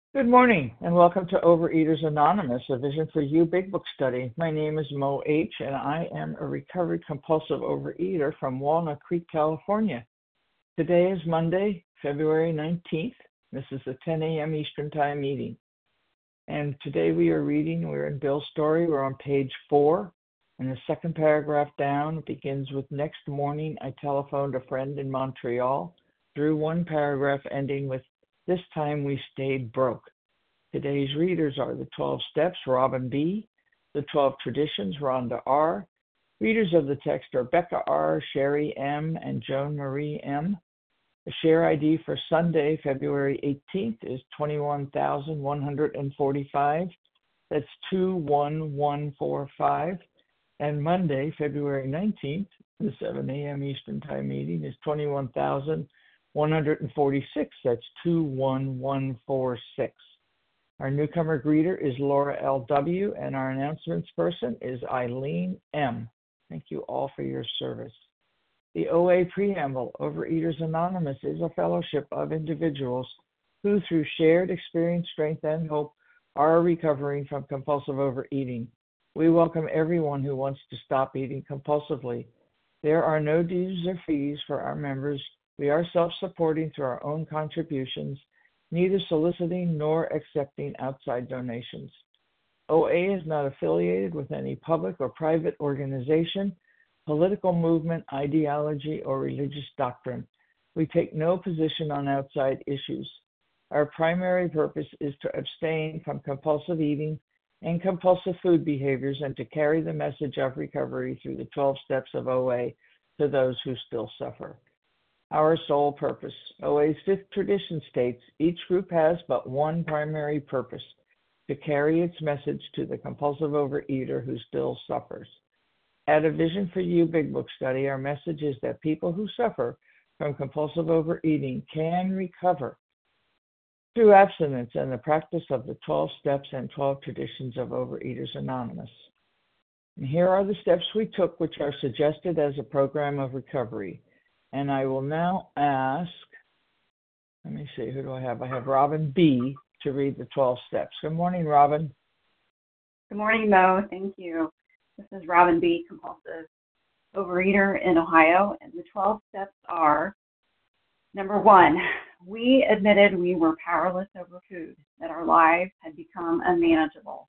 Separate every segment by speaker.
Speaker 1: Good morning, and welcome to Overeaters Anonymous, a Vision for You Big Book study. My name is Mo H., and I am a recovered compulsive overeater from Walnut Creek, California. Today is Monday, February 19th. This is the 10 a.m. Eastern Time meeting. And today we're in Bill's story. We're on page 4, and the second paragraph down begins with, "Next morning, I telephoned a friend in Montreal," through one paragraph ending with, "This time we stayed broke." Today's readers are the 12 Steps, Robin B., the 12 Traditions, Rhonda R. Readers of the text are Becca R., Sherry M., and Joan Marie M. The share ID for Sunday, February 18th is 21,145. That's 21145. And Monday, February 19th, the 7 a.m. Eastern Time meeting is 21,146. That's 21146. Our newcomer greeter is Laura L.W., and our announcements person is Eileen M. Thank you all for your service. The OA Preamble, Overeaters Anonymous, is a fellowship of individuals who, through shared experience, strength, and hope, are recovering from compulsive overeating. We welcome everyone who wants to stop eating compulsively. There are no dues or fees for our members. We are self-supporting through our own contributions, neither soliciting nor accepting outside donations. OA is not affiliated with any public or private organization, political movement, ideology, or religious doctrine. We take no position on outside issues. Our primary purpose is to abstain from compulsive eating and compulsive food behaviors and to carry the message of recovery through the 12 steps of OA to those who still suffer. Our sole purpose. OA's fifth tradition states, each group has but one primary purpose, to carry its message to the compulsive overeater who still suffers. At a Vision for You Big Book study, our message is that people who suffer from compulsive overeating can recover through abstinence and the practice of the 12 steps and 12 traditions of Overeaters Anonymous. And here are the steps we took, which are suggested as a program of recovery. And I will now ask, let me see, who do I have? I have Robin B. to read the 12 steps. Good morning, Robin.
Speaker 2: Good morning, Mo. Thank you. This is Robin B., compulsive overeater in Ohio, and the 12 steps are, number 1, we admitted we were powerless over food, that our lives had become unmanageable.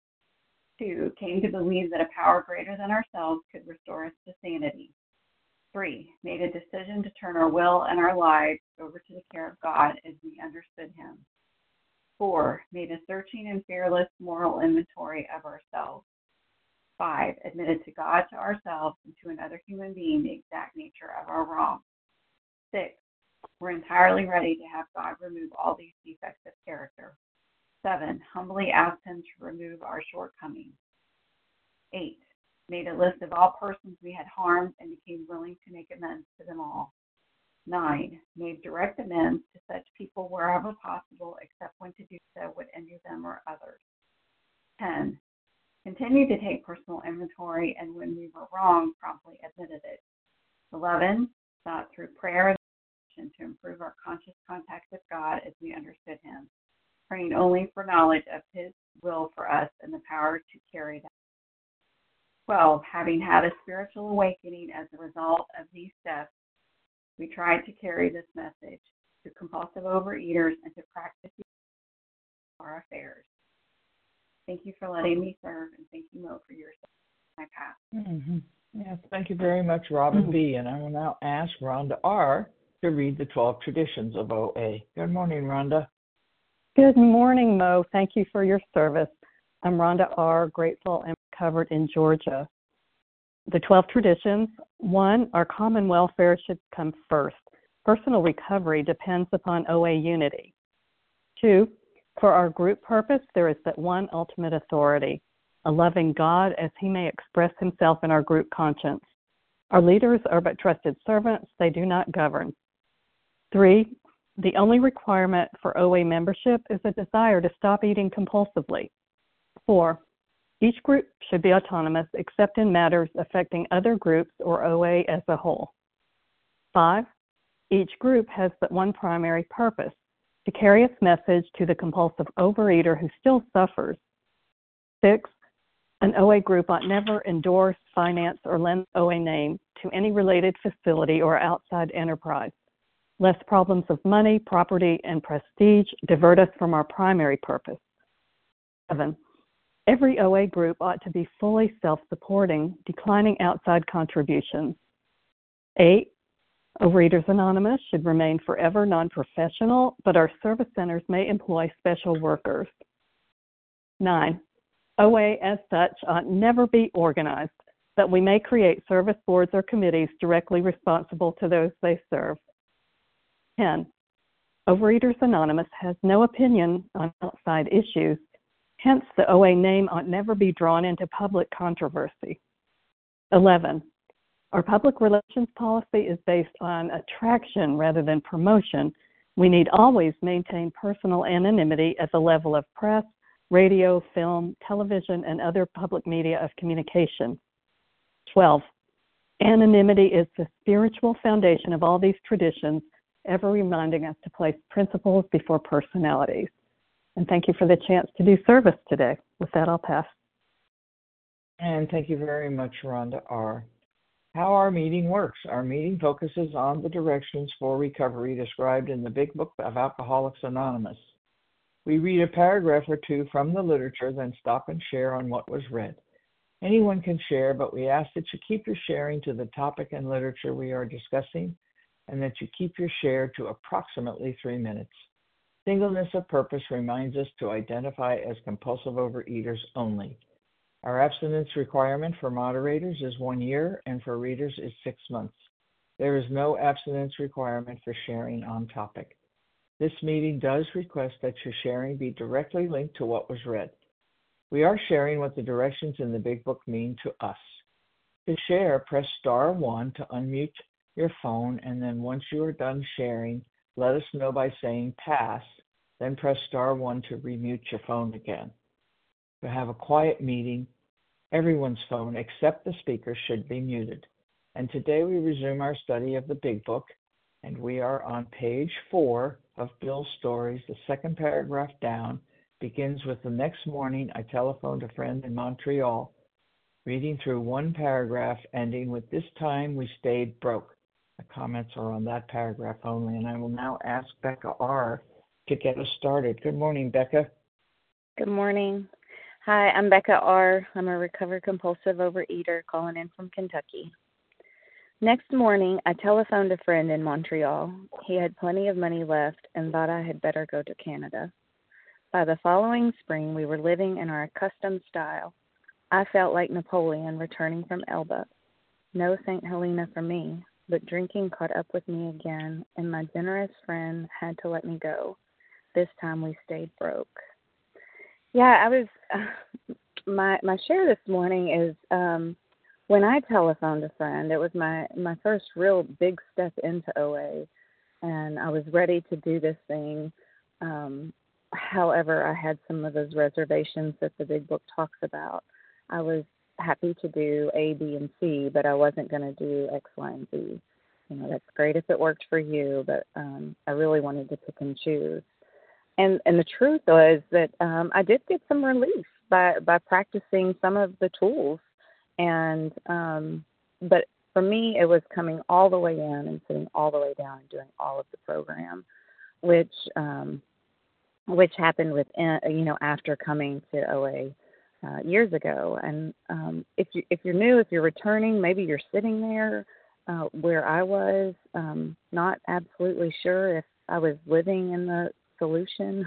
Speaker 2: 2, came to believe that a power greater than ourselves could restore us to sanity. 3, made a decision to turn our will and our lives over to the care of God as we understood Him. 4, made a searching and fearless moral inventory of ourselves. 5, admitted to God, to ourselves, and to another human being the exact nature of our wrong. 6, we're entirely ready to have God remove all these defects of character. 7, humbly asked Him to remove our shortcomings. 8, made a list of all persons we had harmed and became willing to make amends to them all. 9, made direct amends to such people wherever possible, except when to do so would injure them or others. 10, continued to take personal inventory, and when we were wrong, promptly admitted it. 11, sought through prayer and meditation to improve our conscious contact with God as we understood Him, praying only for knowledge of His will for us and the power to carry that. 12, having had a spiritual awakening as a result of these steps, we tried to carry this message to compulsive overeaters and to practice our affairs. Thank you for letting me serve, and thank you, Mo, for your service in my past.
Speaker 1: Mm-hmm. Yes, thank you very much, Robin B. And I will now ask Rhonda R. to read the 12 traditions of OA. Good morning, Rhonda.
Speaker 3: Good morning, Mo. Thank you for your service. I'm Rhonda R., grateful and recovered in Georgia. The 12 traditions. 1, our common welfare should come first. Personal recovery depends upon OA unity. 2, for our group purpose, there is but one ultimate authority, a loving God as He may express Himself in our group conscience. Our leaders are but trusted servants, they do not govern. 3, the only requirement for OA membership is a desire to stop eating compulsively. 4, each group should be autonomous except in matters affecting other groups or OA as a whole. 5, each group has but one primary purpose, to carry its message to the compulsive overeater who still suffers. 6, an OA group ought never endorse, finance, or lend the OA name to any related facility or outside enterprise, lest problems of money, property, and prestige divert us from our primary purpose. 7, every OA group ought to be fully self-supporting, declining outside contributions. 8, Overeaters Anonymous should remain forever non-professional, but our service centers may employ special workers. 9, OA as such ought never be organized, but we may create service boards or committees directly responsible to those they serve. 10, Overeaters Anonymous has no opinion on outside issues, hence the OA name ought never be drawn into public controversy. 11, our public relations policy is based on attraction rather than promotion. We need always maintain personal anonymity at the level of press, radio, film, television, and other public media of communication. 12, anonymity is the spiritual foundation of all these traditions, ever reminding us to place principles before personalities. And thank you for the chance to do service today. With that, I'll pass.
Speaker 1: And thank you very much, Rhonda R. How our meeting works. Our meeting focuses on the directions for recovery described in the Big Book of Alcoholics Anonymous. We read a paragraph or two from the literature, then stop and share on what was read. Anyone can share, but we ask that you keep your sharing to the topic and literature we are discussing, and that you keep your share to approximately 3 minutes. Singleness of purpose reminds us to identify as compulsive overeaters only. Our abstinence requirement for moderators is 1 year, and for readers is 6 months. There is no abstinence requirement for sharing on topic. This meeting does request that your sharing be directly linked to what was read. We are sharing what the directions in the Big Book mean to us. To share, press star 1 to unmute your phone, and then once you are done sharing, let us know by saying pass, then press star 1 to remute your phone again. To have a quiet meeting, everyone's phone except the speaker should be muted. And today we resume our study of the Big Book, and we are on page 4 of Bill's stories. The second paragraph down begins with the next morning I telephoned a friend in Montreal, reading through one paragraph, ending with this time we stayed broke. The comments are on that paragraph only, and I will now ask Becca R. to get us started. Good morning, Becca.
Speaker 4: Good morning. Hi, I'm Becca R. I'm a recovered compulsive overeater calling in from Kentucky. Next morning, I telephoned a friend in Montreal. He had plenty of money left and thought I had better go to Canada. By the following spring, we were living in our accustomed style. I felt like Napoleon returning from Elba. No St. Helena for me, but drinking caught up with me again, and my generous friend had to let me go. This time we stayed broke. Yeah, my share this morning is when I telephoned a friend, it was my first real big step into OA, and I was ready to do this thing. However, I had some of those reservations that the Big Book talks about. I was happy to do A, B, and C, but I wasn't going to do X, Y, and Z. You know, that's great if it worked for you, but I really wanted to pick and choose. And the truth was that I did get some relief by practicing some of the tools. And but for me, it was coming all the way in and sitting all the way down and doing all of the program, which happened within, after coming to OA years ago. And if you're new, if you're returning, maybe you're sitting there where I was, not absolutely sure if I was living in the solution.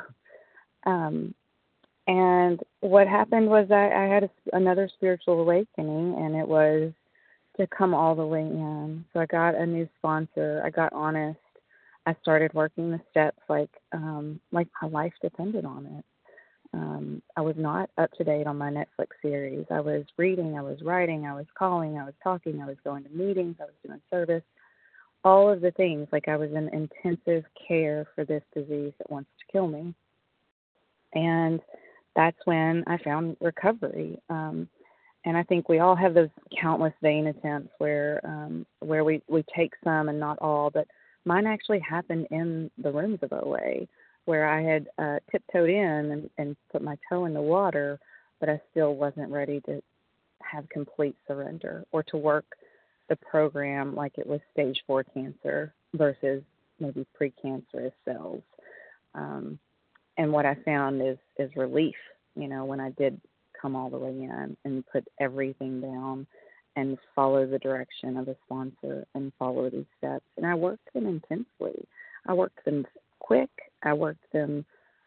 Speaker 4: And what happened was I had another spiritual awakening, and it was to come all the way in. So I got a new sponsor. I got honest. I started working the steps like my life depended on it. I was not up to date on my Netflix series. I was reading, I was writing, I was calling, I was talking, I was going to meetings, I was doing service, all of the things. Like I was in intensive care for this disease that wants to kill me. And that's when I found recovery. And I think we all have those countless vain attempts where we take some and not all, but mine actually happened in the rooms of OA. where I had tiptoed in and put my toe in the water, but I still wasn't ready to have complete surrender or to work the program like it was stage 4 cancer versus maybe precancerous cells. And what I found is relief, when I did come all the way in and put everything down and follow the direction of the sponsor and follow these steps. And I worked them intensely. I worked them quick. I worked them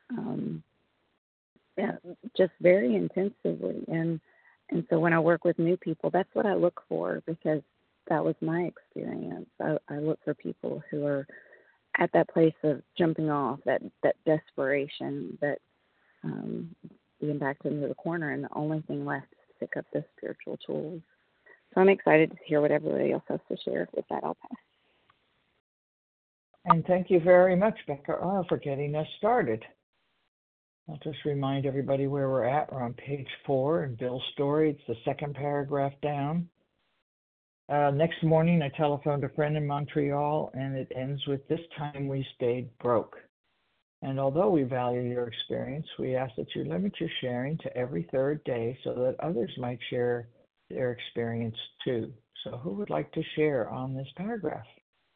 Speaker 4: just very intensively. And so when I work with new people, that's what I look for, because that was my experience. I look for people who are at that place of jumping off, that desperation, that being backed into the corner, and the only thing left is to pick up the spiritual tools. So I'm excited to hear what everybody else has to share. With that, I'll pass.
Speaker 1: And thank you very much, Becca R., for getting us started. I'll just remind everybody where we're at. We're on page 4 in Bill's story. It's the second paragraph down. Next morning, I telephoned a friend in Montreal, and it ends with, "This time we stayed broke." And although we value your experience, we ask that you limit your sharing to every third day so that others might share their experience too. So who would like to share on this paragraph?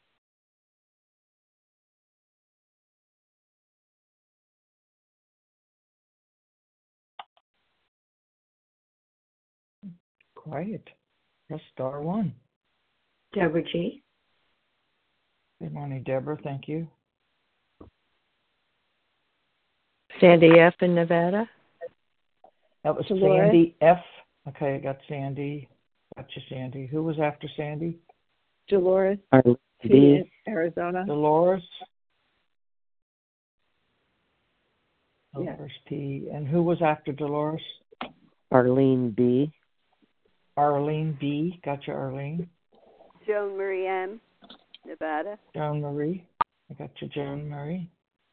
Speaker 1: Quiet. Press star 1.
Speaker 5: Deborah G.
Speaker 1: Good morning, Deborah. Thank you.
Speaker 5: Sandy F. in Nevada.
Speaker 1: That was
Speaker 5: Dolores.
Speaker 1: Sandy F. Okay, I got Sandy. Gotcha, Sandy. Who was after Sandy?
Speaker 5: Dolores
Speaker 3: B.
Speaker 5: in Arizona.
Speaker 1: Dolores.
Speaker 5: Yeah.
Speaker 1: Dolores P. And who was after Dolores?
Speaker 6: Arlene B.
Speaker 1: Arlene B. Gotcha, Arlene.
Speaker 7: Joan Marie M., Nevada.
Speaker 1: Joan Marie. I got you, Joan Marie.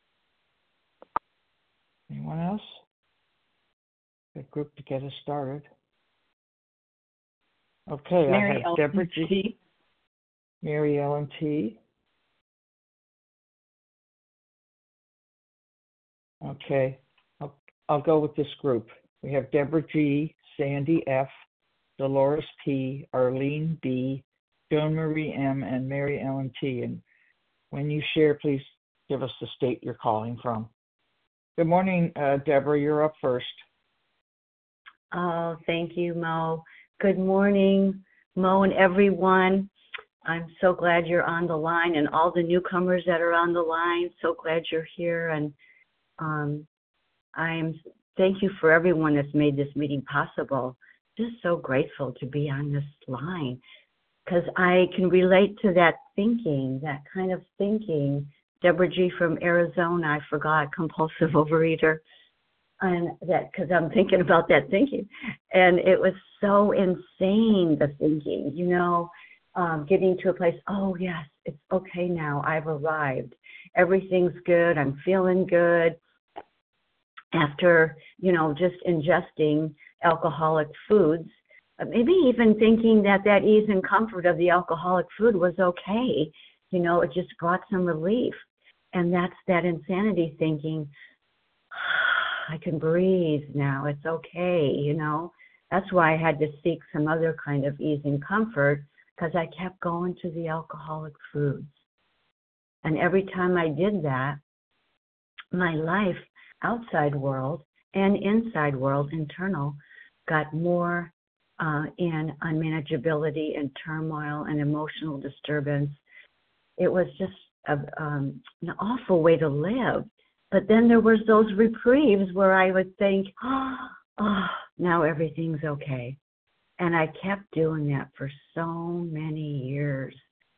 Speaker 1: Anyone else? Good group to get us started. Okay,
Speaker 5: Mary
Speaker 1: I have
Speaker 5: Ellen
Speaker 1: Deborah G.
Speaker 5: T.
Speaker 1: Mary Ellen T. Okay, I'll go with this group. We have Deborah G., Sandy F., Dolores P., Arlene B., Joan Marie M., and Mary Ellen T. And when you share, please give us the state you're calling from. Good morning, Deborah. You're up first.
Speaker 8: Oh, thank you, Mo. Good morning, Mo and everyone. I'm so glad you're on the line, and all the newcomers that are on the line. So glad you're here, and thank you for everyone that's made this meeting possible. Just so grateful to be on this line, because I can relate to that thinking, that kind of thinking. Deborah G. from Arizona, I forgot, compulsive overeater, and that because I'm thinking about that thinking, and it was so insane, the thinking, getting to a place, oh yes, it's okay now, I've arrived, everything's good, I'm feeling good, after, just ingesting alcoholic foods, maybe even thinking that ease and comfort of the alcoholic food was okay, it just brought some relief. And that's that insanity thinking, I can breathe now, it's okay, That's why I had to seek some other kind of ease and comfort, because I kept going to the alcoholic foods. And every time I did that, my life, outside world and inside world, internal, got more in unmanageability and turmoil and emotional disturbance. It was just an awful way to live. But then there was those reprieves where I would think, oh, now everything's okay. And I kept doing that for so many years.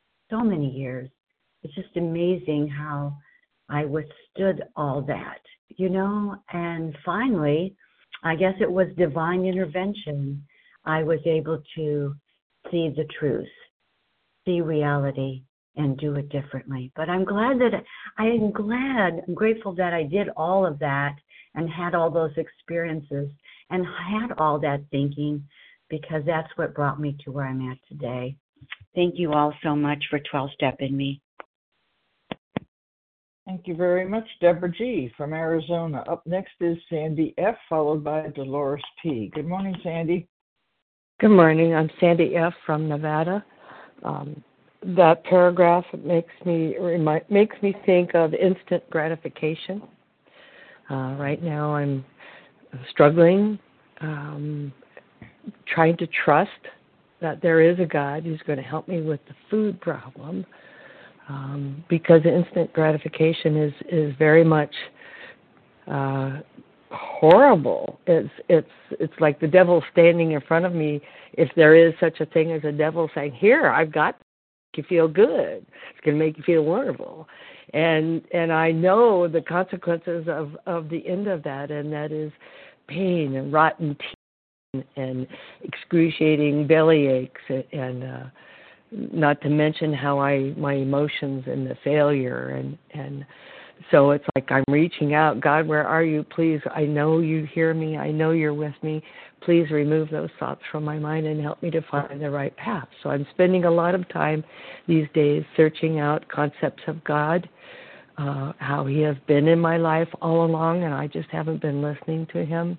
Speaker 8: It's just amazing how I withstood all that, and finally, I guess it was divine intervention. I was able to see the truth, see reality, and do it differently. But I'm grateful that I did all of that and had all those experiences and had all that thinking, because that's what brought me to where I'm at today. Thank you all so much for 12-stepping me.
Speaker 1: Thank you very much, Deborah G. from Arizona. Up next is Sandy F., followed by Dolores P. Good morning, Sandy.
Speaker 5: Good morning. I'm Sandy F. from Nevada. That paragraph makes me think of instant gratification. Right now, I'm struggling, trying to trust that there is a God who's going to help me with the food problem, because instant gratification is very much horrible. It's like the devil standing in front of me, if there is such a thing as a devil, saying, "Here, I've got to make you feel good. It's going to make you feel wonderful." And I know the consequences of the end of that, and that is pain and rotten teeth and excruciating belly aches, and not to mention how my emotions and the failure, and so it's like I'm reaching out. God, where are you? Please, I know you hear me. I know you're with me. Please remove those thoughts from my mind and help me to find the right path. So I'm spending a lot of time these days searching out concepts of God, how he has been in my life all along, and I just haven't been listening to him.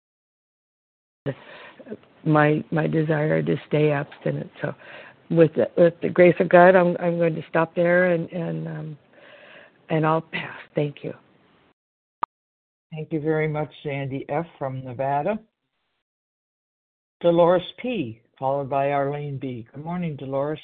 Speaker 5: My desire to stay abstinent. So with the grace of God, I'm going to stop there and I'll pass. Thank you.
Speaker 1: Thank you very much, Sandy F. from Nevada. Dolores P., followed by Arlene B. Good morning, Dolores.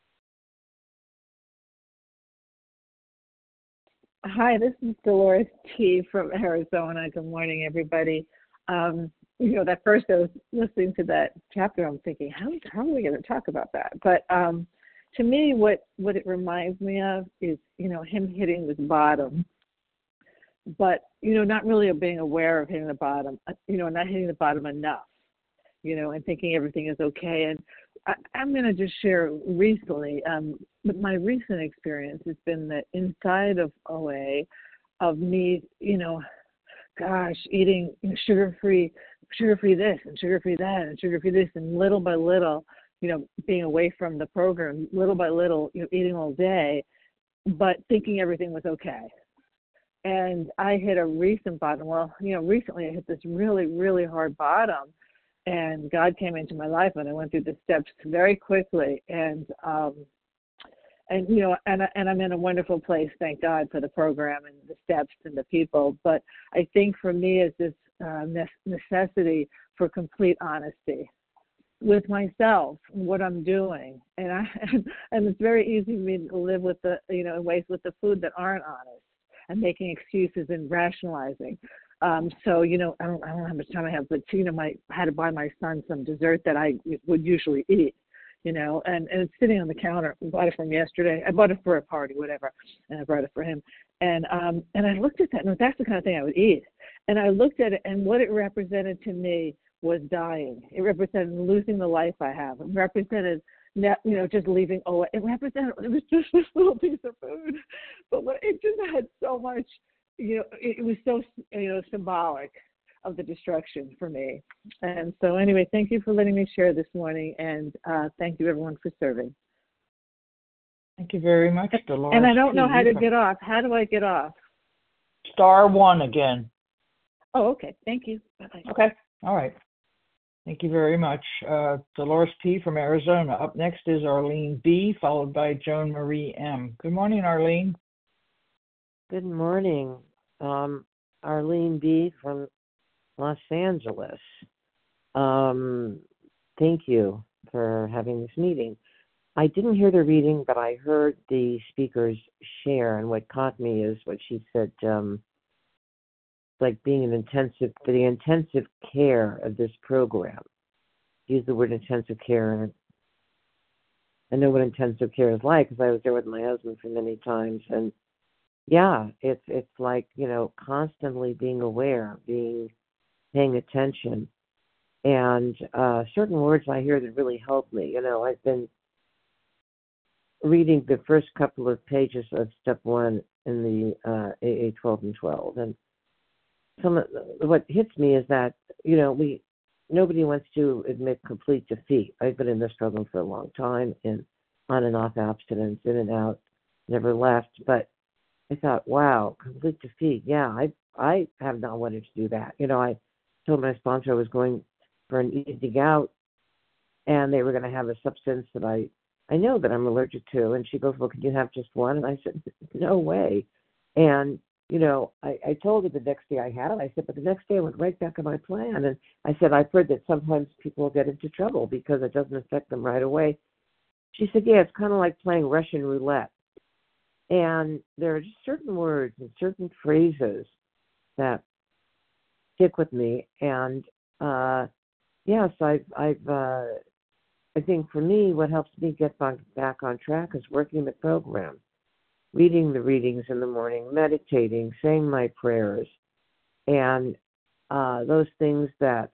Speaker 5: Hi, this is Dolores T. from Arizona. Good morning, everybody. That first I was listening to that chapter, I'm thinking, how are we going to talk about that? But to me, what it reminds me of is, him hitting this bottom, but, not really being aware of hitting the bottom, not hitting the bottom enough, and thinking everything is okay. And I'm going to just share recently, but my recent experience has been that inside of OA, of me, eating sugar-free this and sugar-free that and sugar-free this, and little by little, being away from the program, little by little, eating all day, but thinking everything was okay. And I hit a recent bottom. Well, recently I hit this really, really hard bottom, and God came into my life, and I went through the steps very quickly, and I'm in a wonderful place, thank God for the program and the steps and the people. But I think for me is this necessity for complete honesty with myself, what I'm doing, and it's very easy for me to live with the in ways with the food that aren't honest and making excuses and rationalizing. So I don't know how much time I have, but I had to buy my son some dessert that I would usually eat. And it's sitting on the counter. I bought it from yesterday. I bought it for a party, whatever, and I brought it for him. And I looked at that, and that's the kind of thing I would eat. And I looked at it, and what it represented to me was dying. It represented losing the life I have. It represented, just leaving. It was just this little piece of food, but it just had so much. It was so symbolic of the destruction for me. And so anyway, thank you for letting me share this morning, and thank you everyone for serving.
Speaker 1: Thank you very much, Dolores.
Speaker 5: And I don't know how to get off. How do I get off?
Speaker 1: *1 again.
Speaker 5: Oh, okay. Thank you. Bye-bye.
Speaker 1: Okay. All right. Thank you very much. Dolores P. from Arizona. Up next is Arlene B., followed by Joan Marie M. Good morning, Arlene.
Speaker 6: Good morning. Arlene B. from Los Angeles. Thank you for having this meeting. I didn't hear the reading, but I heard the speakers share, and what caught me is what she said, like being the intensive care of this program. Use the word intensive care, and I know what intensive care is like because I was there with my husband for many times, and yeah, it's like, constantly being aware, paying attention, and certain words I hear that really help me. I've been reading the first couple of pages of step 1 in the AA 12 and 12, and what hits me is that nobody wants to admit complete defeat. I've been in this struggle for a long time, in on and off abstinence, in and out, never left, but I thought, wow, complete defeat. Yeah, I have not wanted to do that. I told my sponsor I was going for an eating out, and they were going to have a substance that I know that I'm allergic to. And she goes, well, can you have just one? And I said, no way. And, I told her the next day I had it. I said, but the next day I went right back on my plan. And I said, I've heard that sometimes people get into trouble because it doesn't affect them right away. She said, yeah, it's kind of like playing Russian roulette. And there are just certain words and certain phrases that stick with me. And, yes, I think for me, what helps me get back on track is working the program, reading the readings in the morning, meditating, saying my prayers, and those things that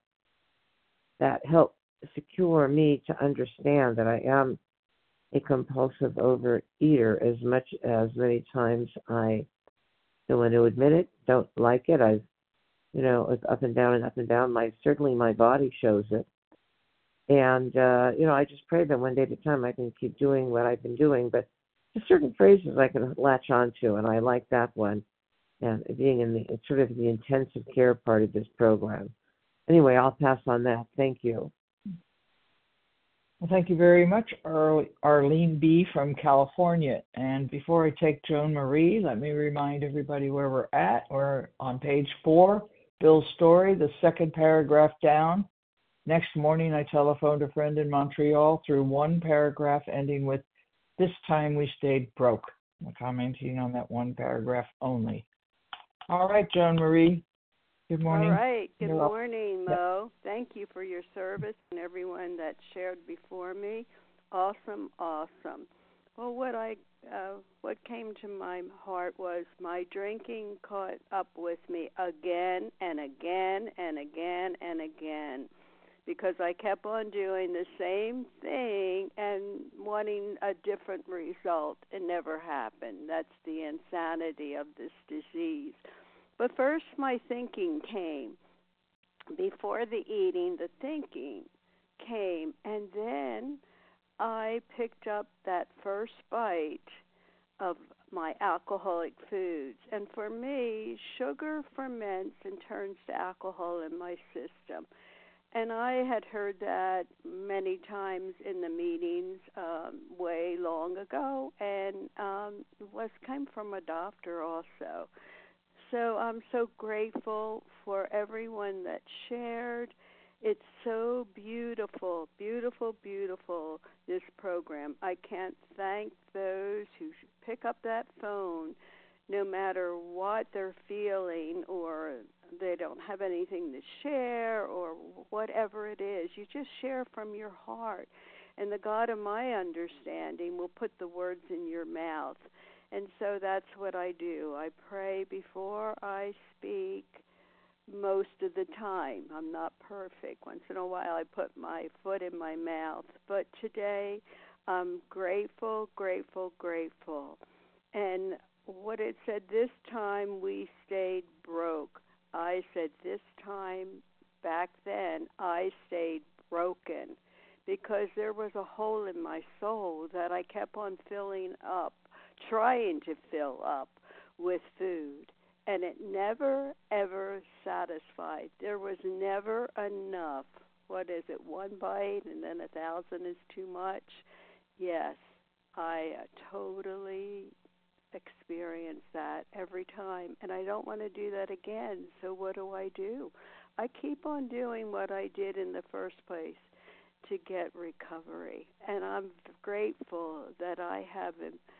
Speaker 6: help secure me to understand that I am a compulsive overeater as much as many times I don't want to admit it, don't like it. It's up and down and up and down. Certainly my body shows it. And, I just pray that one day at a time I can keep doing what I've been doing. But there's certain phrases I can latch on to, and I like that one. And being in the intensive care part of this program. Anyway, I'll pass on that. Thank you.
Speaker 1: Well, thank you very much, Arlene B. from California. And before I take Joan Marie, let me remind everybody where we're at. We're on page 4, Bill's story, the second paragraph down. Next morning, I telephoned a friend in Montreal through one paragraph ending with, this time we stayed broke. I'm commenting on that one paragraph only. All right, Joan Marie. Good morning.
Speaker 7: All right. Good morning, Mo. Thank you for your service and everyone that shared before me. Awesome. Well, what came to my heart was my drinking caught up with me again and again and again and again, because I kept on doing the same thing and wanting a different result. It never happened. That's the insanity of this disease. But first my thinking came. Before the eating, the thinking came. And then I picked up that first bite of my alcoholic foods. And for me, sugar ferments and turns to alcohol in my system. And I had heard that many times in the meetings way long ago, and came from a doctor also. So I'm so grateful for everyone that shared. It's so beautiful, beautiful, beautiful, this program. I can't thank those who pick up that phone, no matter what they're feeling, or they don't have anything to share, or whatever it is. You just share from your heart, and the God of my understanding will put the words in your mouth. And so that's what I do. I pray before I speak most of the time. I'm not perfect. Once in a while I put my foot in my mouth. But today I'm grateful, grateful, grateful. And what it said, this time we stayed broke. I said this time back then I stayed broken, because there was a hole in my soul that I kept on filling up, trying to fill up with food, and it never, ever satisfied. There was never enough. What is it, one bite and then 1,000 is too much? Yes, I totally experience that every time, and I don't want to do that again. So what do? I keep on doing what I did in the first place to get recovery, and I'm grateful that I have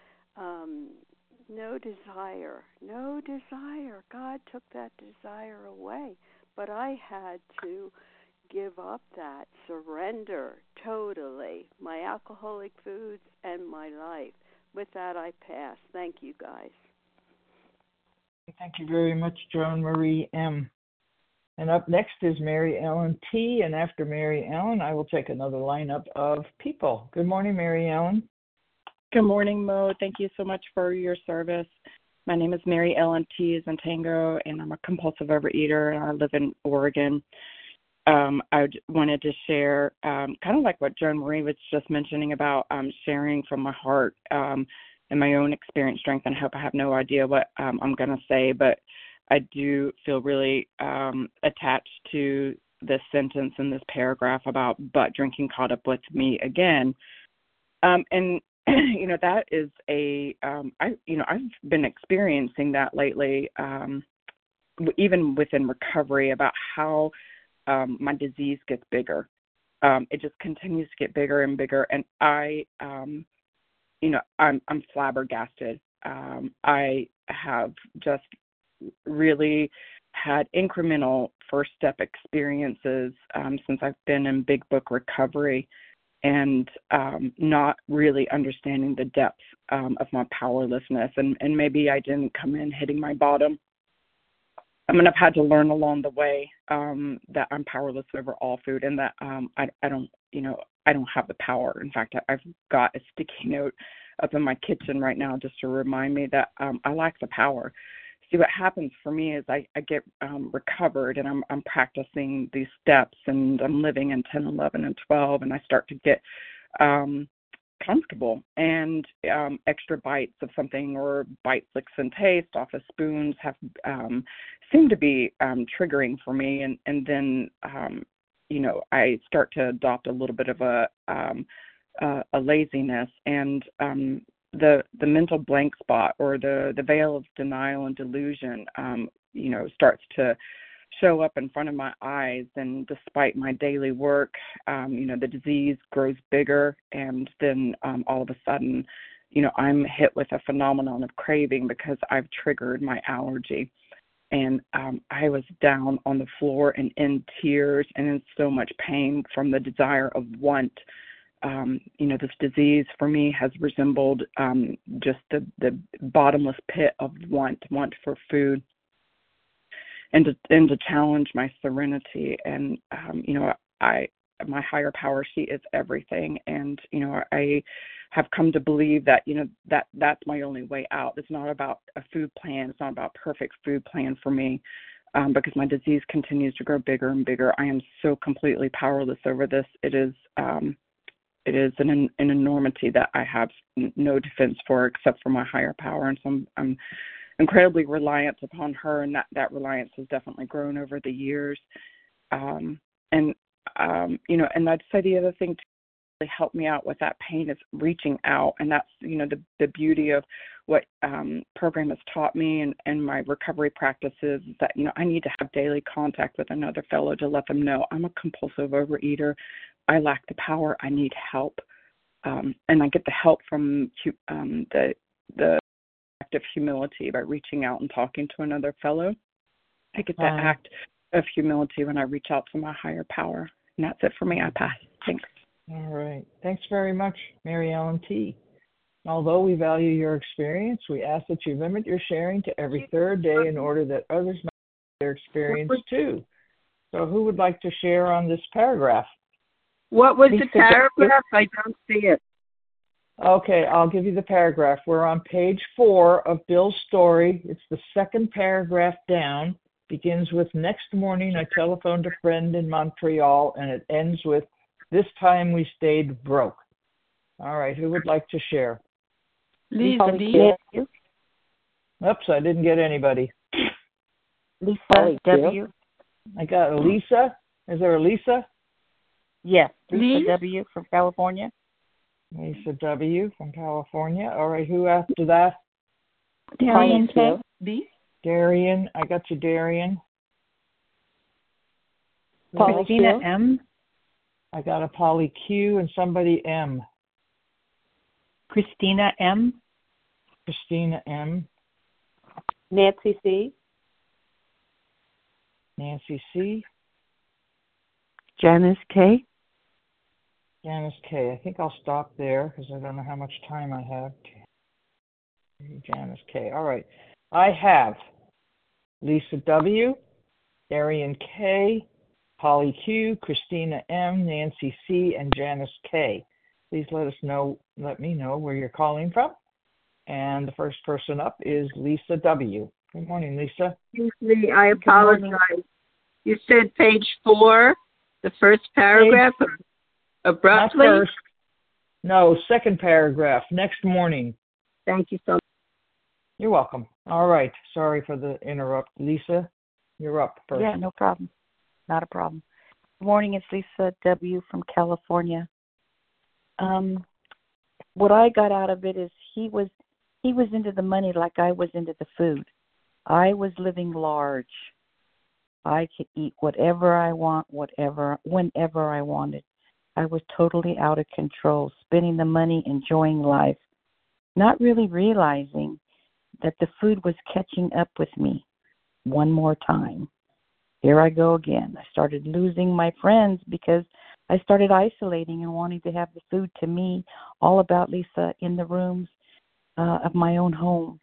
Speaker 7: no desire. God took that desire away, but I had to give up that, surrender totally my alcoholic foods and my life. With that, I pass. Thank you, guys.
Speaker 1: Thank you very much, Joan Marie M. And up next is Mary Ellen T. And after Mary Ellen, I will take another lineup of people. Good morning, Mary Ellen.
Speaker 9: Good morning, Mo. Thank you so much for your service. My name is Mary Ellen T. as in Tango, and I'm a compulsive overeater, and I live in Oregon. I wanted to share kind of like what Joan Marie was just mentioning about sharing from my heart. in my own experience, strength, and hope. I have no idea what I'm going to say, but I do feel really attached to this sentence in this paragraph about but drinking caught up with me again. And, that is I've been experiencing that lately, even within recovery, about how my disease gets bigger. It just continues to get bigger and bigger. And I'm flabbergasted. I have just really had incremental first step experiences since I've been in Big Book recovery, and not really understanding the depth of my powerlessness. And maybe I didn't come in hitting my bottom. I mean, I've had to learn along the way that I'm powerless over all food, and that I don't have the power. In fact, I've got a sticky note up in my kitchen right now just to remind me that I lack the power. See, what happens for me is I get recovered, and I'm practicing these steps, and I'm living in 10, 11, and 12, and I start to get comfortable, and extra bites of something or bite flicks and taste off of spoons have seem to be triggering for me, and then I start to adopt a little bit of a laziness, and the mental blank spot, or the veil of denial and delusion starts to show up in front of my eyes. And despite my daily work, the disease grows bigger, and then all of a sudden, I'm hit with a phenomenon of craving because I've triggered my allergy. And I was down on the floor and in tears and in so much pain from the desire of want. This disease for me has resembled just the bottomless pit of want for food, and to challenge my serenity. And my higher power, she is everything. And I have come to believe that that's my only way out. It's not about a food plan. It's not about perfect food plan for me, because my disease continues to grow bigger and bigger. I am so completely powerless over this. It is an enormity that I have no defense for except for my higher power. And so I'm incredibly reliant upon her, and that reliance has definitely grown over the years. And I'd say the other thing to really help me out with that pain is reaching out. And that's, the beauty of what program has taught me and my recovery practices is that, I need to have daily contact with another fellow to let them know I'm a compulsive overeater. I lack the power. I need help. And I get the help from the act of humility by reaching out and talking to another fellow. I get the act of humility when I reach out to my higher power. And that's it for me. I pass. Thanks.
Speaker 1: All right. Thanks very much, Mary Ellen T. Although we value your experience, we ask that you limit your sharing to every third day in order that others might have their experience too. So who would like to share on this paragraph?
Speaker 10: What was the paragraph? I don't see it.
Speaker 1: Okay, I'll give you the paragraph. We're on page 4 of Bill's story. It's the second paragraph down. Begins with, next morning I telephoned a friend in Montreal, and it ends with, this time we stayed broke. All right, who would like to share?
Speaker 10: Lisa D.
Speaker 1: Oops, I didn't get anybody.
Speaker 10: Lisa W.
Speaker 1: I got a Lisa. Is there a Lisa?
Speaker 10: Yes, Lisa W. from California.
Speaker 1: Lisa W. from California. All right, who after that?
Speaker 10: Darian K. B.
Speaker 1: Darian, I got you, Darian.
Speaker 10: Christina M.
Speaker 1: I got a Polly Q and somebody M.
Speaker 10: Christina M.
Speaker 1: Christina M.
Speaker 10: Nancy C.
Speaker 1: Nancy C.
Speaker 10: Janice K.
Speaker 1: Janice K. I think I'll stop there because I don't know how much time I have. Janice K. All right. I have Lisa W., Darian K., Polly Q., Christina M., Nancy C., and Janice K. Please let me know where you're calling from. And the first person up is Lisa W. Good morning, Lisa.
Speaker 10: Excuse me, I apologize. You said page 4, the first paragraph, abruptly?
Speaker 1: Not first. No, second paragraph, next morning.
Speaker 10: Thank you so much.
Speaker 1: You're welcome. All right. Sorry for the interrupt. Lisa, you're up first.
Speaker 11: Yeah, no problem. Not a problem. Good morning. It's Lisa W. from California. What I got out of it is he was into the money like I was into the food. I was living large. I could eat whatever I want, whenever I wanted. I was totally out of control, spending the money, enjoying life, not really realizing that the food was catching up with me one more time. Here I go again. I started losing my friends because I started isolating and wanting to have the food to me, all about Lisa, in the rooms of my own home.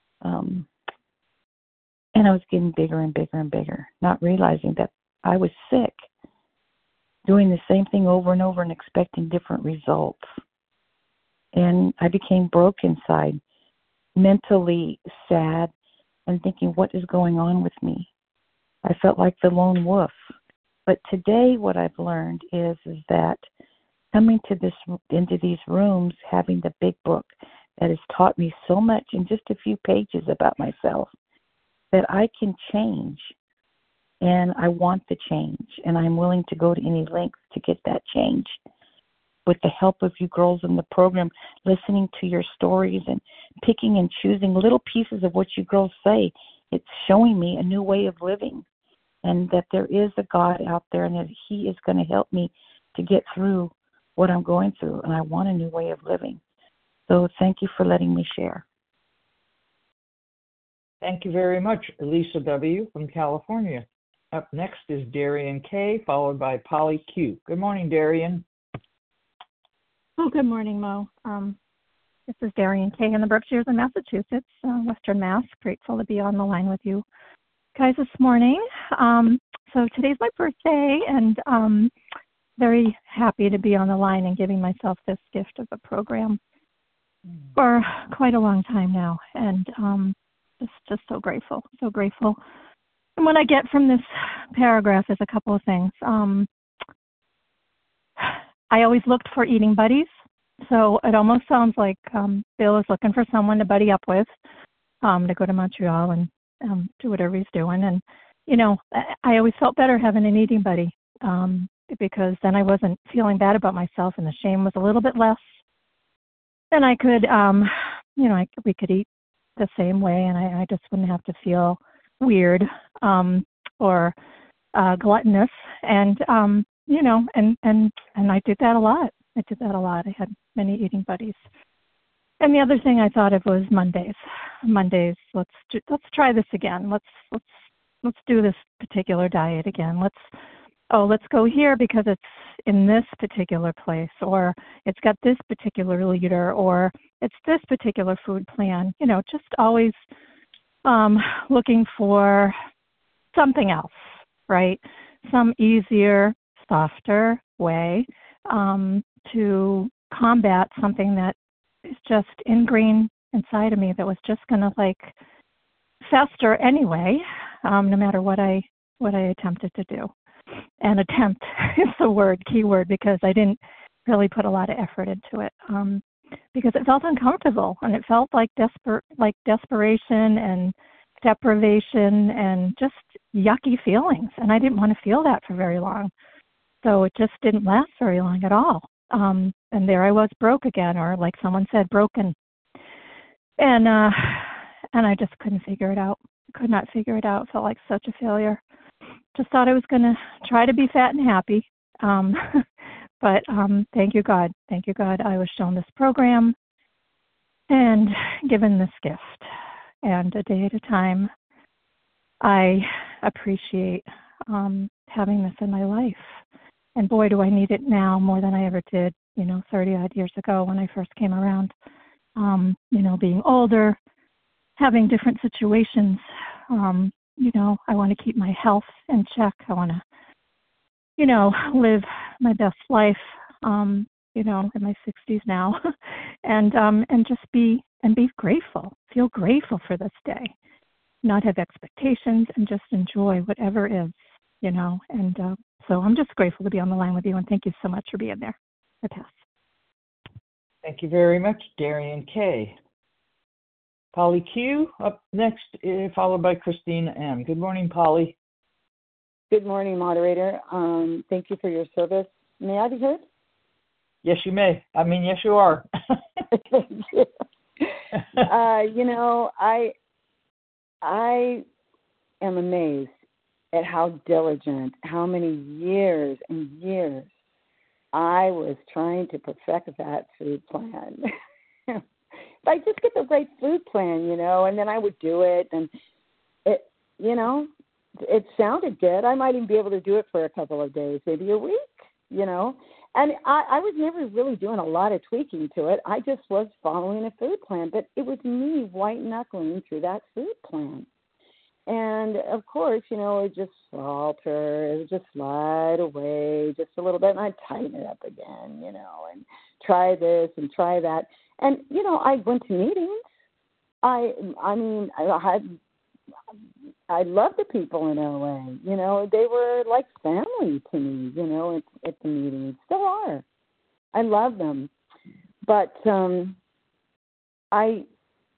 Speaker 11: And I was getting bigger and bigger and bigger, not realizing that I was sick, doing the same thing over and over and expecting different results. And I became broke inside, mentally sad, and thinking, what is going on with me? I felt like the lone wolf. But today what I've learned is that coming into these rooms, having the big book that has taught me so much in just a few pages about myself, that I can change, and I want the change, and I'm willing to go to any length to get that change. With the help of you girls in the program, listening to your stories and picking and choosing little pieces of what you girls say, it's showing me a new way of living, and that there is a God out there, and that He is going to help me to get through what I'm going through, and I want a new way of living. So thank you for letting me share.
Speaker 1: Thank you very much, Lisa W. from California. Up next is Darian K., followed by Polly Q. Good morning, Darian.
Speaker 12: Oh, good morning, Mo. This is Darian K. in the Berkshires in Massachusetts, Western Mass. Grateful to be on the line with you guys this morning. So today's my birthday, and very happy to be on the line and giving myself this gift of a program for quite a long time now, and just so grateful, so grateful. And what I get from this paragraph is a couple of things. I always looked for eating buddies, so it almost sounds like Bill is looking for someone to buddy up with, to go to Montreal and do whatever he's doing. And, you know, I always felt better having an eating buddy, because then I wasn't feeling bad about myself, and the shame was a little bit less. Then I could, we could eat the same way, and I just wouldn't have to feel weird or gluttonous. And and I did that a lot. I had many eating buddies. And the other thing I thought of was Mondays. Let's try this again. Let's do this particular diet again. Let's go here because it's in this particular place, or it's got this particular leader, or it's this particular food plan. You know, just always looking for something else, right? Some easier, softer way to combat something that is just ingrained inside of me that was just going to fester anyway, no matter what I attempted to do. And attempt is the key word, because I didn't really put a lot of effort into it, because it felt uncomfortable, and it felt like desperation and deprivation and just yucky feelings. And I didn't want to feel that for very long. So it just didn't last very long at all. And there I was, broke again, or like someone said, broken. And I just couldn't figure it out. Could not figure it out. Felt like such a failure. Just thought I was going to try to be fat and happy. But thank you, God. Thank you, God. I was shown this program and given this gift. And a day at a time, I appreciate having this in my life. And boy, do I need it now more than I ever did, 30-odd years ago when I first came around. Being older, having different situations, I want to keep my health in check. I want to, live my best life, in my 60s now, and just be grateful, feel grateful for this day, not have expectations, and just enjoy whatever is, and so I'm just grateful to be on the line with you, and thank you so much for being there. I pass.
Speaker 1: Thank you very much, Darian K. Polly Q up next, followed by Christina M. Good morning, Polly.
Speaker 13: Good morning, moderator. Thank you for your service. May I be heard?
Speaker 1: Yes, you may. Yes, you are.
Speaker 13: Thank you. I am amazed at how diligent, how many years and years I was trying to perfect that food plan. If I just get the right food plan, and then I would do it, and it sounded good. I might even be able to do it for a couple of days, maybe a week, And I was never really doing a lot of tweaking to it. I just was following a food plan, but it was me white-knuckling through that food plan. And, of course, it would just falter. It would just slide away just a little bit, and I'd tighten it up again, and try this and try that. And, I went to meetings. I love the people in OA. They were like family to me, at the meetings. Still are. I love them. But I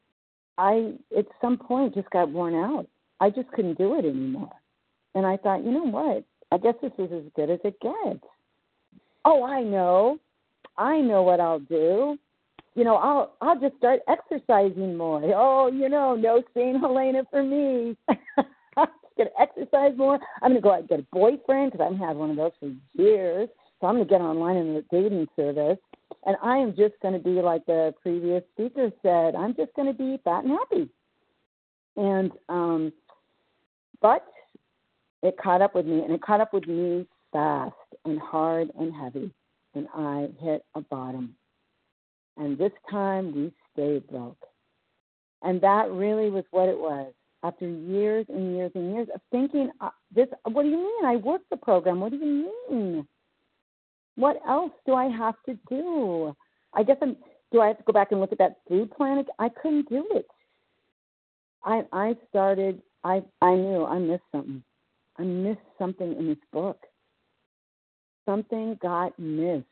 Speaker 13: at some point just got worn out. I just couldn't do it anymore. And I thought, you know what? I guess this is as good as it gets. Oh, I know what I'll do. I'll just start exercising more. Oh, no St. Helena for me. I'm just going to exercise more. I'm going to go out and get a boyfriend because I haven't had one of those for years. So I'm going to get online in the dating service. And I am just going to be like the previous speaker said. I'm just going to be fat and happy. And, but it caught up with me, and it caught up with me fast and hard and heavy. And I hit a bottom. And this time we stayed broke. And that really was what it was. After years and years and years of thinking, what do you mean? I worked the program. What do you mean? What else do I have to do? Do I have to go back and look at that food plan? I couldn't do it. I knew I missed something. I missed something in this book. Something got missed.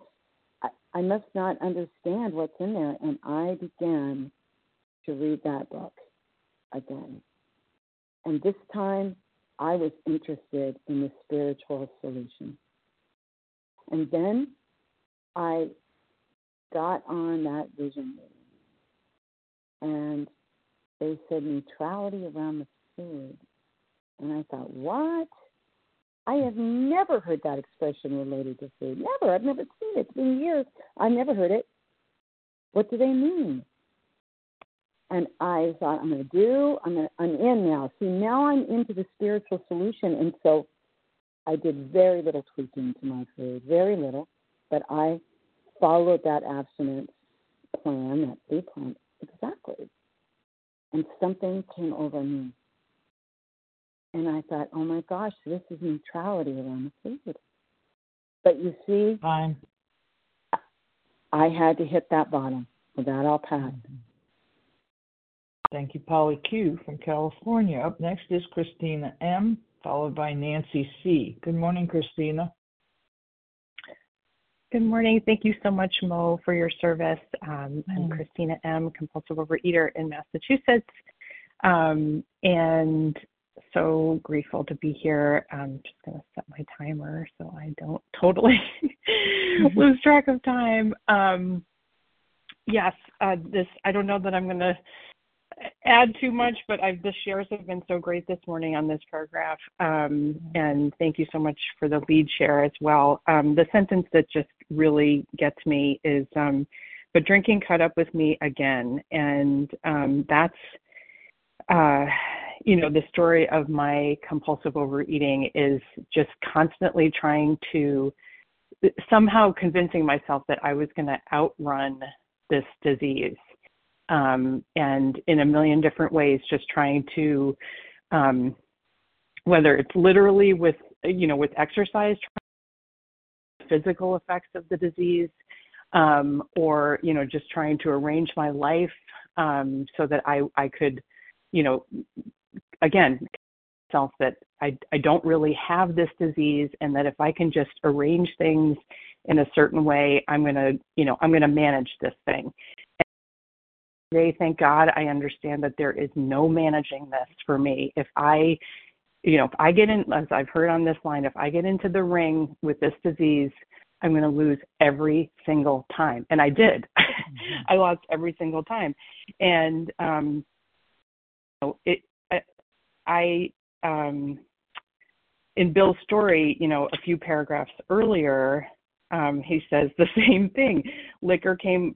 Speaker 13: I must not understand what's in there. And I began to read that book again. And this time, I was interested in the spiritual solution. And then I got on that vision meeting. And they said neutrality around the food. And I thought, what? I have never heard that expression related to food. Never. I've never seen it. It's been years. I've never heard it. What do they mean? And I thought, I'm in now. See, now I'm into the spiritual solution. And so I did very little tweaking to my food, very little. But I followed that abstinence plan, that food plan, exactly. And something came over me. And I thought, oh, my gosh, this is neutrality around the food. But you see,
Speaker 1: fine.
Speaker 13: I had to hit that bottom. With that, I'll pass.
Speaker 1: Thank you, Polly Q. from California. Up next is Christina M., followed by Nancy C. Good morning, Christina.
Speaker 14: Good morning. Thank you so much, Mo, for your service. I'm Christina M., compulsive overeater in Massachusetts. And so grateful to be here. I'm just going to set my timer so I don't totally lose track of time. Yes, I don't know that I'm going to add too much, but the shares have been so great this morning on this paragraph. And thank you so much for the lead share as well. The sentence that just really gets me is, but drinking caught up with me again. And that's, the story of my compulsive overeating is just constantly trying to somehow convincing myself that I was going to outrun this disease. And in a million different ways, just trying to, whether it's literally with exercise, physical effects of the disease, or, just trying to arrange my life so that I could, again, self that I don't really have this disease, and that if I can just arrange things in a certain way, I'm going to manage this thing.
Speaker 9: today, thank God, I understand that there is no managing this for me. If I get in, as I've heard on this line, if I get into the ring with this disease, I'm going to lose every single time. And I did. I lost every single time. And in Bill's story, a few paragraphs earlier, he says the same thing. Liquor came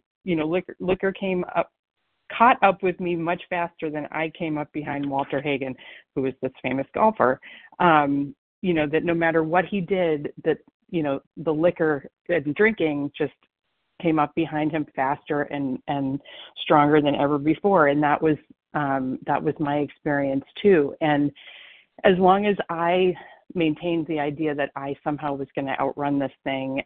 Speaker 9: up, caught up with me much faster than I came up behind Walter Hagen, who was this famous golfer. That no matter what he did, that the liquor and drinking just came up behind him faster and stronger than ever before. And that was my experience too. And as long as I maintained the idea that I somehow was going to outrun this thing,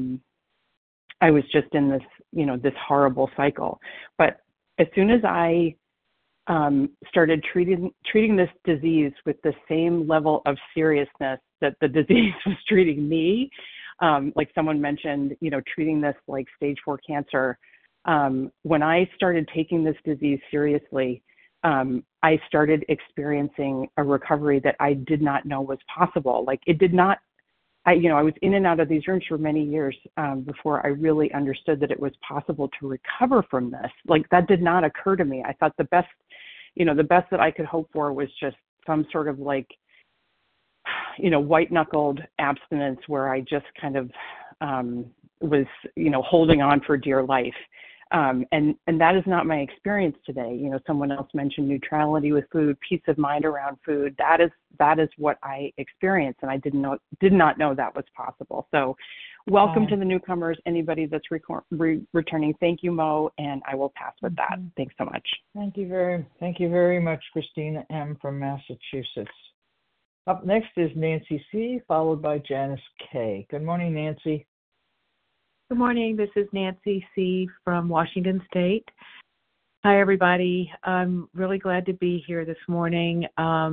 Speaker 9: I was just in this, this horrible cycle. But as soon as I started treating this disease with the same level of seriousness that the disease was treating me, like someone mentioned, treating this like stage 4 cancer. When I started taking this disease seriously, I started experiencing a recovery that I did not know was possible. Like it did not, I was in and out of these rooms for many years before I really understood that it was possible to recover from this. Like that did not occur to me. I thought the best that I could hope for was just some sort of like, white-knuckled abstinence where I just kind of was, holding on for dear life. And that is not my experience today. Someone else mentioned neutrality with food, peace of mind around food. That is what I experienced, and I did not know that was possible. So welcome to the newcomers, anybody that's returning. Thank you, Mo, and I will pass with that. Thanks so much.
Speaker 1: Thank you very much, Christina M. from Massachusetts. Up next is Nancy C., followed by Janice K. Good morning, Nancy.
Speaker 15: Good morning. This is Nancy C. from Washington State. Hi, everybody. I'm really glad to be here this morning.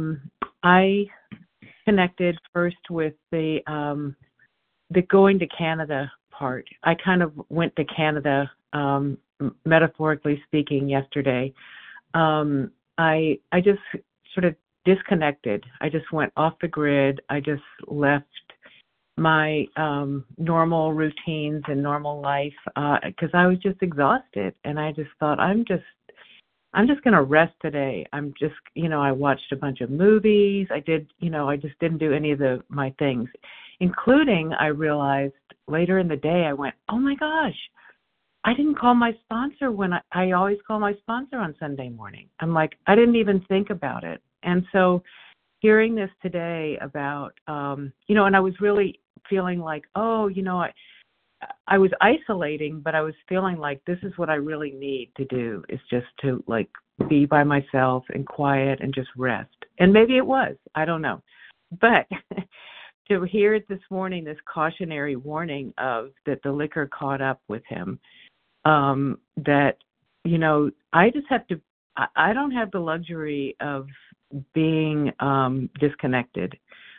Speaker 15: I connected first with the going to Canada part. I kind of went to Canada, metaphorically speaking, yesterday. I just sort of disconnected. I just went off the grid. I just left my normal routines and normal life because I was just exhausted, and I just thought I'm just going to rest today. I'm just, I watched a bunch of movies. I just didn't do any of my things, including I realized later in the day I went, oh my gosh, I didn't call my sponsor when I always call my sponsor on Sunday morning. I'm like, I didn't even think about it. And so hearing this today about, and I was really feeling like, I was isolating, but I was feeling like this is what I really need to do, is just to like be by myself and quiet and just rest. And maybe it was, I don't know. But to hear it this morning, this cautionary warning of that the liquor caught up with him, that, I just have to, I don't have the luxury of being disconnected.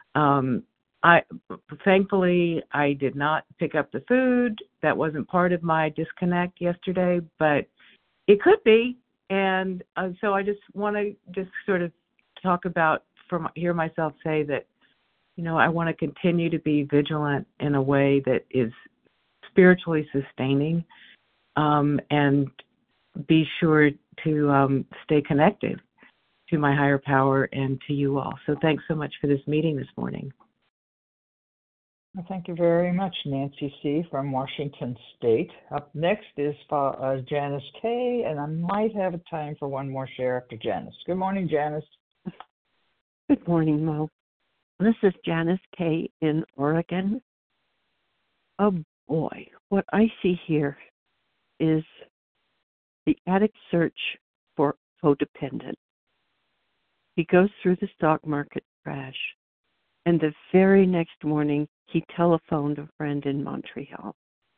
Speaker 15: Thankfully, I did not pick up the food. That wasn't part of my disconnect yesterday, but it could be. And so I just want to just sort of talk about, hear myself say that, I want to continue to be vigilant in a way that is spiritually sustaining, and be sure to stay connected to my higher power and to you all. So thanks so much for this meeting this morning.
Speaker 1: Well, thank you very much, Nancy C. from Washington State. Up next is Janice K., and I might have time for one more share after Janice. Good morning, Janice.
Speaker 16: Good morning, Mo. This is Janice K. in Oregon. Oh boy, what I see here is the addict's search for codependent. He goes through the stock market crash, and the very next morning, he telephoned a friend in Montreal.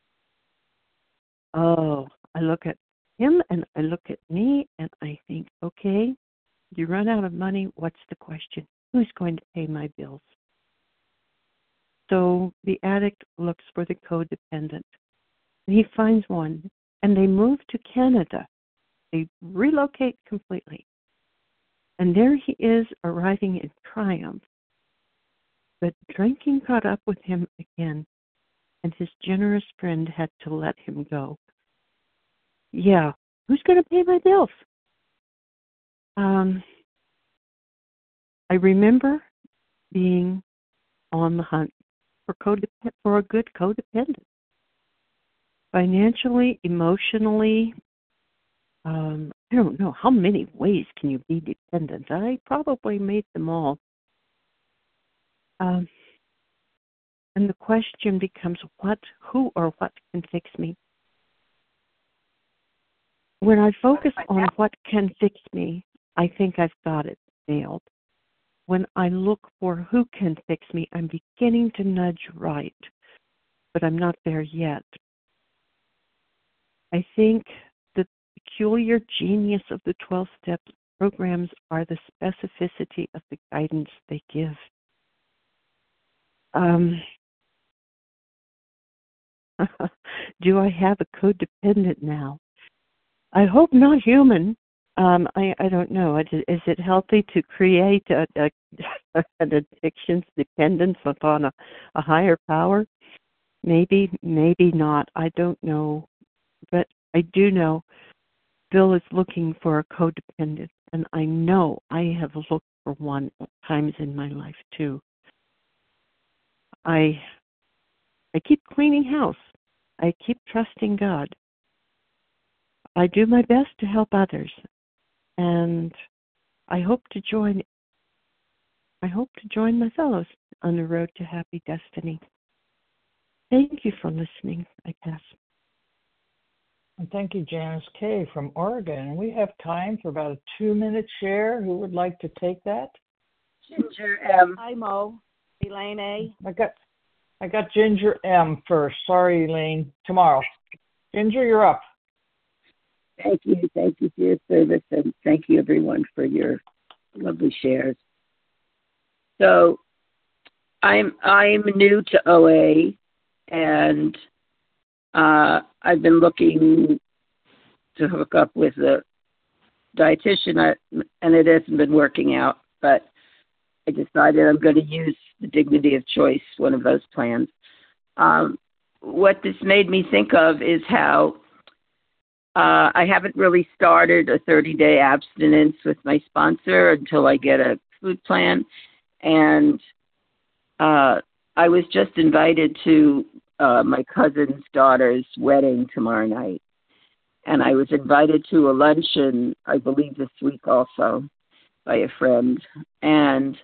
Speaker 16: Oh, I look at him and I look at me and I think, okay, you run out of money, what's the question? Who's going to pay my bills? So the addict looks for the codependent. And he finds one, and they move to Canada. They relocate completely. And there he is, arriving in triumph. But drinking caught up with him again, and his generous friend had to let him go. Yeah, who's going to pay my bills? I remember being on the hunt for a good codependent. Financially, emotionally, I don't know, how many ways can you be dependent? I probably made them all. And the question becomes, who or what can fix me? When I focus on what can fix me, I think I've got it nailed. When I look for who can fix me, I'm beginning to nudge right, but I'm not there yet. I think the peculiar genius of the 12-step programs are the specificity of the guidance they give. Do I have a codependent now? I hope not human. I don't know. Is it healthy to create an addiction's dependence upon a higher power? Maybe, maybe not. I don't know. But I do know Bill is looking for a codependent, and I know I have looked for one at times in my life too. I keep cleaning house. I keep trusting God. I do my best to help others, and I hope to join my fellows on the road to happy destiny. Thank you for listening, I guess.
Speaker 1: And thank you, Janice K. from Oregon. And we have time for about a 2-minute share. Who would like to take that?
Speaker 10: Ginger M.
Speaker 17: Hi, Mo. Elaine A.
Speaker 1: I got Ginger M first. Sorry, Elaine. Tomorrow. Ginger, you're up.
Speaker 10: Thank you for your service, and thank you everyone for your lovely shares. So, I'm new to OA, and I've been looking to hook up with a dietitian, and it hasn't been working out. But I decided I'm going to use the Dignity of Choice, one of those plans. What this made me think of is how I haven't really started a 30-day abstinence with my sponsor until I get a food plan. And I was just invited to my cousin's daughter's wedding tomorrow night. And I was invited to a luncheon, I believe this week also, by a friend. And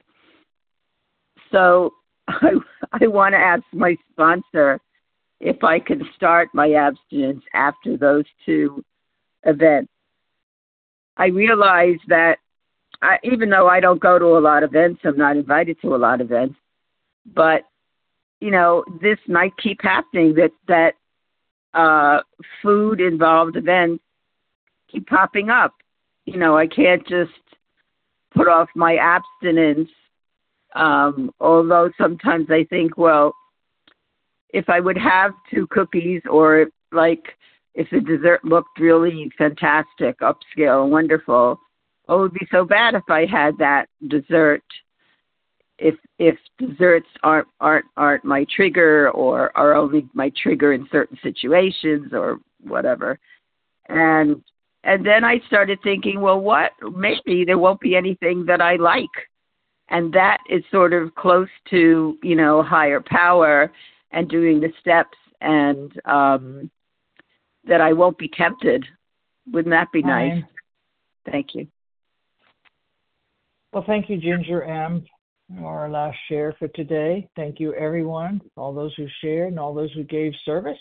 Speaker 10: so I want to ask my sponsor if I can start my abstinence after those two events. I realize that even though I don't go to a lot of events, I'm not invited to a lot of events, but, you know, this might keep happening, that food-involved events keep popping up. You know, I can't just put off my abstinence, although sometimes I think, well, if I would have 2 cookies, or if the dessert looked really fantastic, upscale, and wonderful, it would be so bad if I had that dessert. If desserts aren't my trigger, or are only my trigger in certain situations or whatever. And then I started thinking, well, maybe there won't be anything that I like. And that is sort of close to, you know, higher power and doing the steps, and that I won't be tempted. Wouldn't that be nice? Thank you.
Speaker 1: Well, thank you, Ginger M., our last share for today. Thank you, everyone, all those who shared and all those who gave service.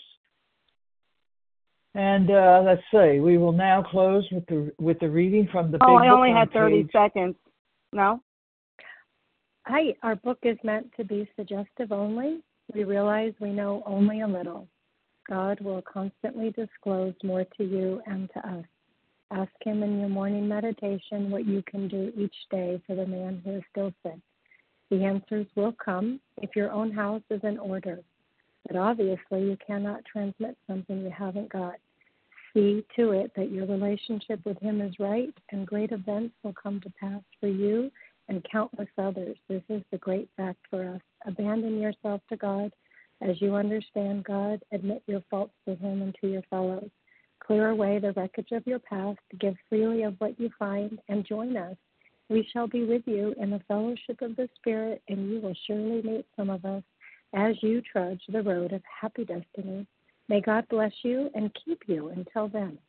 Speaker 1: And let's see, we will now close with the reading from the Big Book.
Speaker 17: I only had 30 seconds. No?
Speaker 12: Hi, our book is meant to be suggestive only. We realize we know only a little. God will constantly disclose more to you and to us. Ask him in your morning meditation what you can do each day for the man who is still sick. The answers will come if your own house is in order. But obviously you cannot transmit something you haven't got.
Speaker 18: See to it that your relationship with Him is right, and great events will come to pass for you and countless others. This is the great fact for us. Abandon yourself to God. As you understand God, admit your faults to Him and to your fellows. Clear away the wreckage of your past, give freely of what you find, and join us. We shall be with you in the fellowship of the Spirit, and you will surely meet some of us as you trudge the road of happy destiny. May God bless you and keep you until then.